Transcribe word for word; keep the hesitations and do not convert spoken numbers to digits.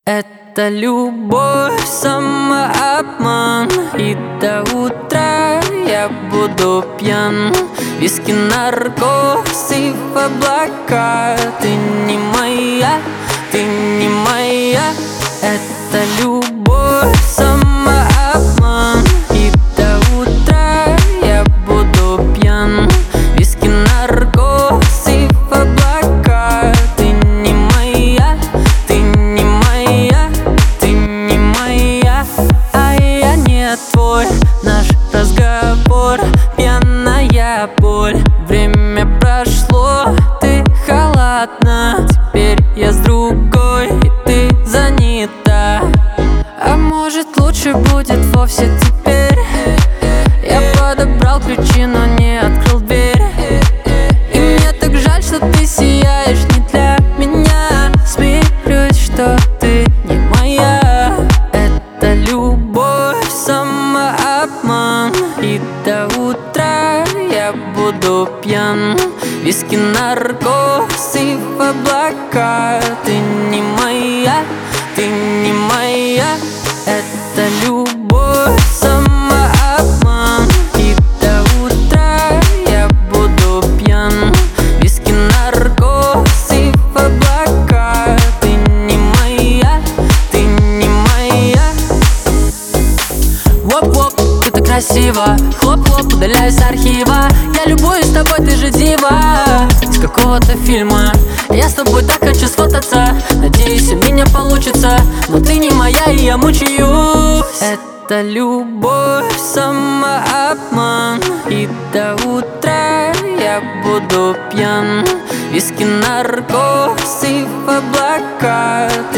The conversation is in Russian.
Это любовь, самообман, и до утра я буду пьян. Виски, наркоз и в облака. Ты не моя, ты не моя. Это любовь, самообман, и до утра я буду пьян. Виски, наркоз и в облака. Ты не моя, ты не моя, ты не моя, а я не твой. Наш разговор — пьяная боль. Время прошло, ты халатна. Теперь я с другой, и ты занята. А может, лучше будет вовсе теперь? Я подобрал ключи, но не открыл дверь. И мне так жаль, что ты сияешь не для меня. Смирюсь, что ты не моя. Это любовь, самообман, и до утра я буду пьян. Виски, наркоз и в облака. Ты не моя, ты не моя. Это любовь, самообман, и до утра я буду пьян. Виски, наркоз и в облака. Ты не моя, ты не моя. Воп-воп, ты так красиво. Хлоп-хлоп, удаляюсь с архива. Я любуюсь тобой, ты же дива из какого-то фильма. Я с тобой так хочу сфотаться. Надеюсь, у меня получится. Но ты не моя, и я мучаюсь. Это любовь, самообман, и до утра я буду пьян. Виски, наркоз и в облака.